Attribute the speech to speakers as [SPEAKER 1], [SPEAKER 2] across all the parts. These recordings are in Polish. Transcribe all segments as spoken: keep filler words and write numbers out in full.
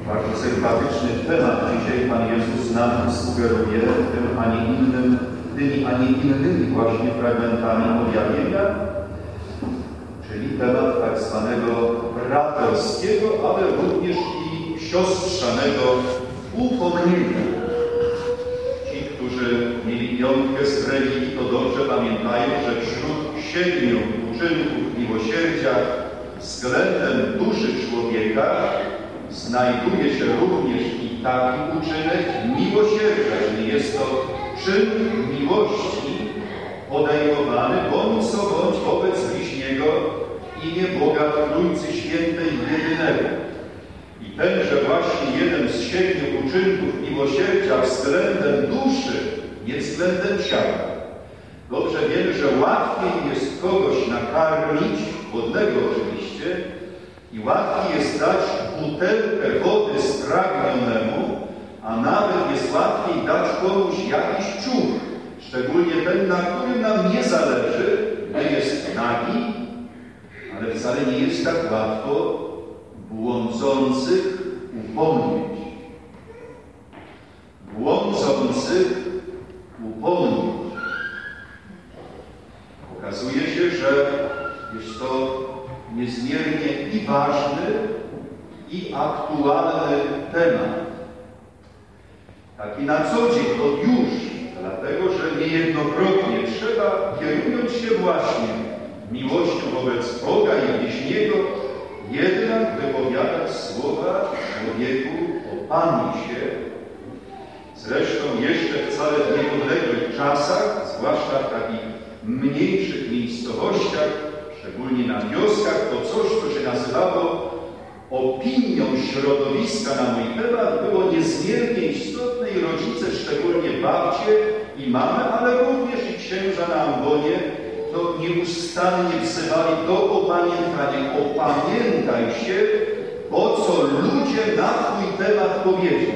[SPEAKER 1] Bardzo sympatyczny temat dzisiaj Pan Jezus nam sugeruje tym, a nie innym, tymi, a nie innymi właśnie fragmentami objawienia, czyli temat tak zwanego braterskiego, ale również i siostrzanego upomnienia. Ci, którzy mieli piątkę z religii, to dobrze pamiętają, że wśród siedmiu uczynków miłosierdzia względem duszy człowieka znajduje się również i taki uczynek miłosierdzia, czyli jest to czyn miłości podejmowany bądź co bądź wobec bliźniego w imię Boga Trójcy Świętej Jedynego. I tenże właśnie jeden z siedmiu uczynków miłosierdzia względem duszy, nie względem ciała. Dobrze wiemy, że łatwiej jest kogoś nakarmić, głodnego oczywiście, i łatwiej jest dać butelkę wody spragnionemu, a nawet jest łatwiej dać komuś jakiś ciuch, szczególnie ten, na którym nam nie zależy, gdy jest nagi, ale wcale nie jest tak łatwo błądzących upomnieć. Błądzących upomnieć. Okazuje się, że jest to niezmiernie i ważny, i aktualny temat. Taki na co dzień, od już, dlatego że niejednokrotnie trzeba, kierując się właśnie miłością wobec Boga i bliźniego, jednak wypowiadać słowa człowieku o Panie się. Zresztą jeszcze wcale w niepodległych czasach, zwłaszcza w takich mniejszych miejscowościach, szczególnie na wioskach, to coś, co się nazywało opinią środowiska na mój temat, było niezmiernie istotne i rodzice, szczególnie babcie i mamy, ale również i księża na ambonie, to nieustannie wzywali do opamiętania. Opamiętaj się, o co ludzie na twój temat powiedzą.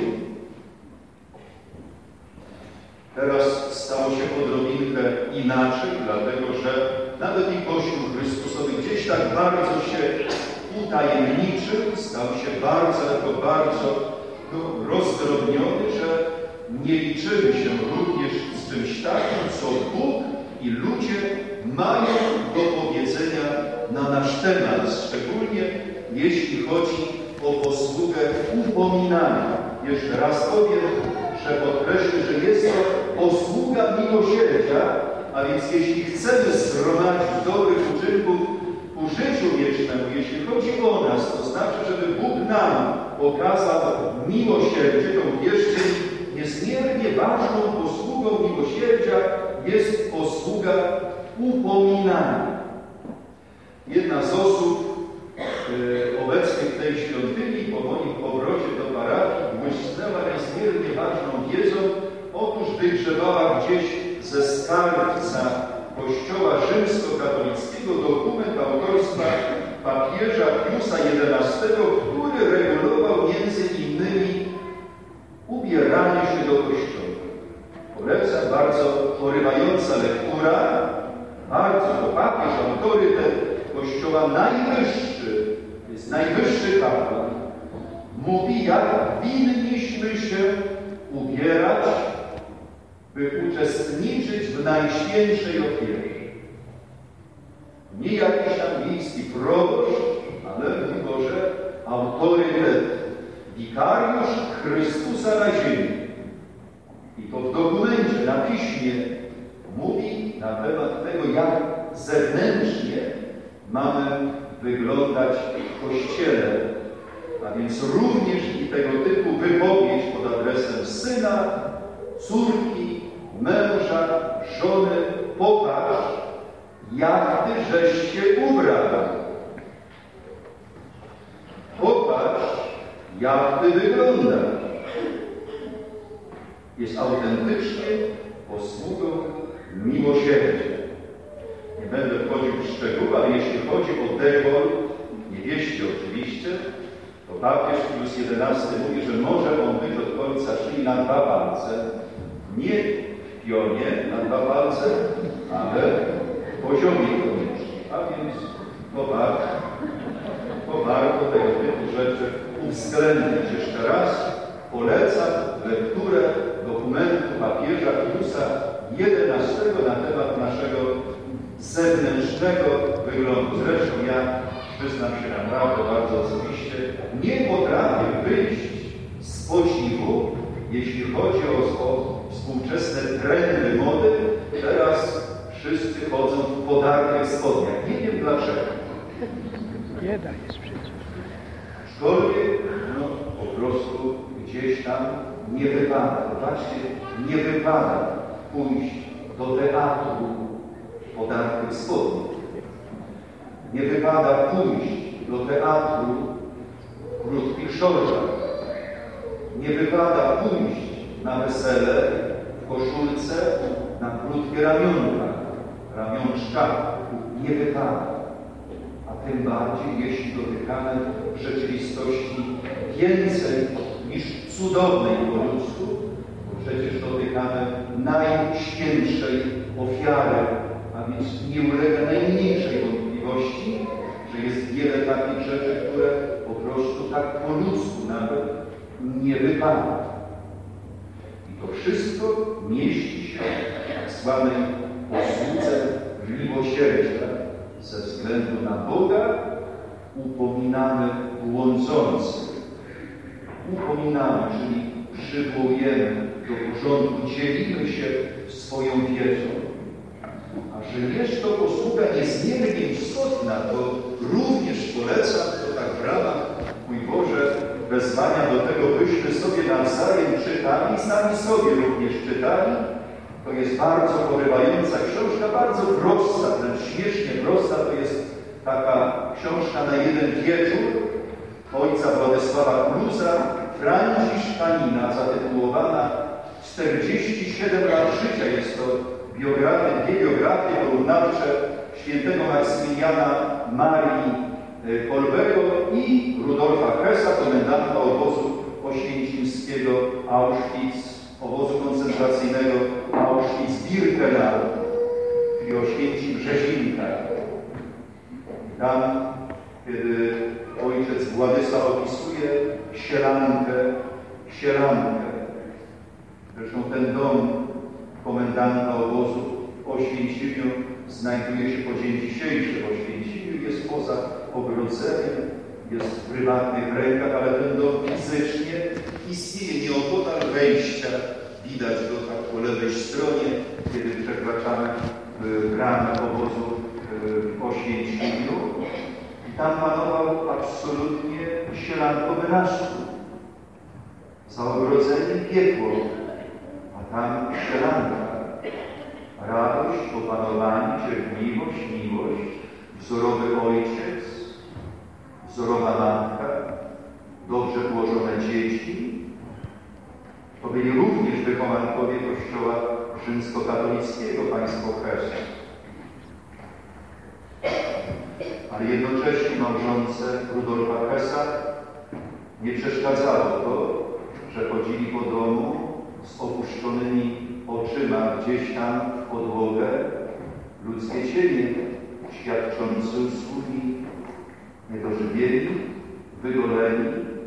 [SPEAKER 1] Teraz stało się odrobinkę inaczej, dlatego że nawet i Kościół Chrystusowy gdzieś tak bardzo się utajemniczył, stał się bardzo, jako bardzo no, rozdrobniony, że nie liczymy się również z czymś takim, co Bóg i ludzie mają do powiedzenia na nasz temat, szczególnie jeśli chodzi o posługę upominania. Jeszcze raz powiem, że podkreślę, że jest to posługa miłosierdzia, a więc jeśli chcemy zgromadzić dobrych uczynków ku życiu wiecznemu, jeśli chodzi o nas, to znaczy, żeby Bóg nam okazał miłosierdzie, to wierzcie, niezmiernie ważną posługą miłosierdzia jest posługa upominania. Jedna z osób yy, obecnych w tej świątyni po moim powrocie do parafii błysnęła niezmiernie ważną wiedzą. Otóż wygrzebała gdzieś ze skarbca Kościoła rzymskokatolickiego dokument autorstwa papieża Piusa jedenastego, który regulował między innymi ubieranie się do kościoła. Polecam, bardzo porywająca lektura, bardzo to papież, autorytet Kościoła najwyższy, jest najwyższy kapłan. Mówi, jak winniśmy się ubierać, by uczestniczyć w najświętszej ofierze. Nie jakiś tam miejski proboszcz, ale mój Boże, autorytet, wikariusz Chrystusa na ziemi. I to w dokumencie, na piśmie mówi na temat tego, jak zewnętrznie mamy wyglądać w Kościele. A więc również i tego typu wypowiedź pod adresem syna, córki, męża, żony, popatrz, jak ty żeś się ubrał. Popatrz, jak ty wyglądasz. Jest autentycznie posługą miłosierdzia. Nie będę wchodził w szczegóły, ale jeśli chodzi o dekolt, niewieście oczywiście, to papież Pius jedenasty mówi, że może on być od końca szyi na dwa palce, nie w pionie na dwa palce, ale w poziomie koniecznie. A więc to warto, to warto tego typu rzeczy uwzględnić. Jeszcze raz polecam lekturę dokumentu papieża Piusa jedenastego na temat naszego zewnętrznego wyglądu. Zresztą ja, przyznam się naprawdę bardzo osobiście, nie potrafię wyjść z podziwu, jeśli chodzi o, o współczesne trendy mody. Teraz wszyscy chodzą w podartych spodniach. Nie wiem dlaczego.
[SPEAKER 2] Bieda jest przecież.
[SPEAKER 1] Aczkolwiek, no, po prostu gdzieś tam nie wypada, zobaczcie, nie wypada pójść do teatru w podartych spodniach. Nie wypada pójść do teatru w krótkich szortach. Nie wypada pójść na wesele w koszulce na krótkie ramionka, ramionczka. Nie wypada. A tym bardziej, jeśli dotykamy rzeczywistości więcej niż cudownej po ludzku, bo przecież dotykamy najświętszej ofiary, a więc nie ulega najmniejszej wątpliwości, że jest wiele takich rzeczy, które po prostu tak po ludzku nawet nie wypada. I to wszystko mieści się w tak zwanej posłudze miłosierdzia. Ze względu na Boga upominamy błądzących. Upominamy, czyli przywołujemy do porządku, dzielimy się swoją wiedzą. A że jest to posługa niezmiernie istotna, to również polecam, to tak w ramach, mój Boże, wezwania do tego, byśmy sobie nawzajem czytali, sami sobie również czytali. To jest bardzo porywająca książka, bardzo prosta, wręcz śmiesznie prosta. To jest taka książka na jeden wieczór ojca Władysława Kluza, Franciszkanina, zatytułowana czterdzieści siedem lat życia. Jest to biografia, dwie biografie porównawcze świętego Maksymiliana Marii Kolbego i Rudolfa Hessa, komendanta obozu oświęcimskiego Auschwitz, obozu koncentracyjnego Auschwitz-Birkenau, czyli Oświęcim-Brzezinka. Tam, kiedy ojciec Władysław opisuje sielankę, sielankę. Zresztą ten dom komendanta obozu w Oświęcimiu znajduje się po dzień dzisiejszy w Oświęcimiu, jest poza ogrodzeniem, jest w prywatnych rękach, ale ten dom fizycznie istnieje nieopodal wejścia. Widać go tak po lewej stronie, kiedy przekraczamy bramę obozu w Oświęcimiu. I tam panował absolutnie sielankowy nastrój. Za ogrodzeniem piekło, a tam sielanka. Radość, opanowanie, cierpliwość, miłość, wzorowy ojciec, wzorowa matka, dobrze ułożone dzieci. To byli również wychowankowie Kościoła rzymskokatolickiego, państwo Hesse. Ale jednocześnie małżonce Rudolfa Hessa nie przeszkadzało to, że chodzili po domu z opuszczonymi oczyma gdzieś tam w podłogę ludzkie cienie, świadczące usługi, niedożywieni, wygoleni,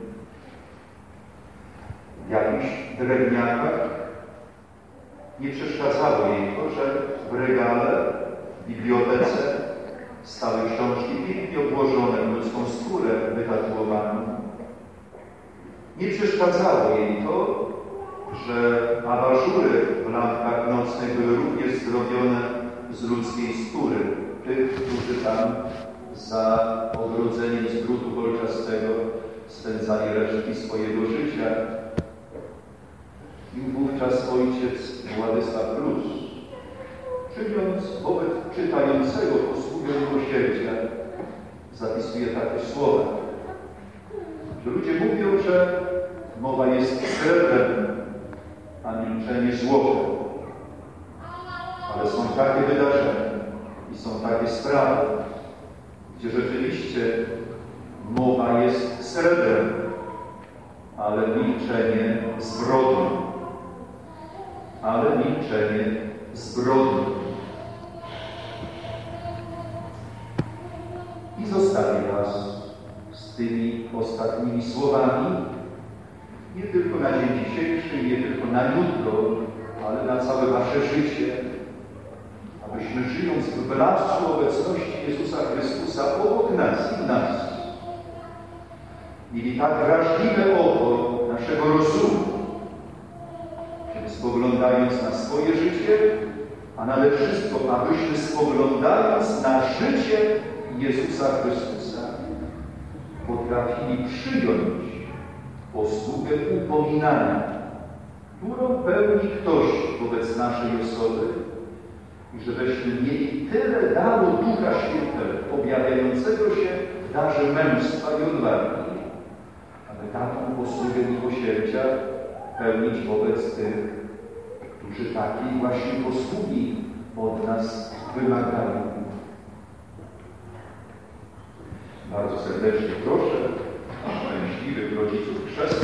[SPEAKER 1] w jakichś drewniakach. Nie przeszkadzało jej to, że w regale, w bibliotece stały książki pięknie obłożone w ludzką skórę wytatuowaną. Nie przeszkadzało jej to, że abażury w lampkach nocnych były również zrobione z ludzkiej skóry. Tych, którzy tam za ogrodzeniem z drutu kolczastego spędzali resztki swojego życia. I wówczas ojciec Władysław Kluz, czyniąc wobec czytającego posługę miłosierdzia, zapisuje takie słowa, że ludzie mówią, że mowa jest srebrem, a milczenie złotem. Ale są takie wydarzenia i są takie sprawy, gdzie rzeczywiście mowa jest srebrem, ale milczenie zbrodnią. Ale milczenie zbrodnią. I zostawię was z z tymi ostatnimi słowami, nie tylko na dzień dzisiejszy, nie tylko na jutro, ale na całe wasze życie, abyśmy żyjąc w blasku obecności Jezusa Chrystusa obok nas i nas, mieli tak wrażliwe oko naszego rozumu, żeby spoglądając na swoje życie, a nade wszystko, abyśmy spoglądając na życie Jezusa Chrystusa potrafili przyjąć posługę upominania, którą pełni ktoś wobec naszej osoby, i żebyśmy mieli tyle daru Ducha Świętego, objawiającego się w darze męstwa i odwagi, aby taką posługę miłosierdzia pełnić wobec tych, którzy takiej właśnie posługi od nas wymagają. Bardzo serdecznie proszę szczęśliwych rodziców chrzestnych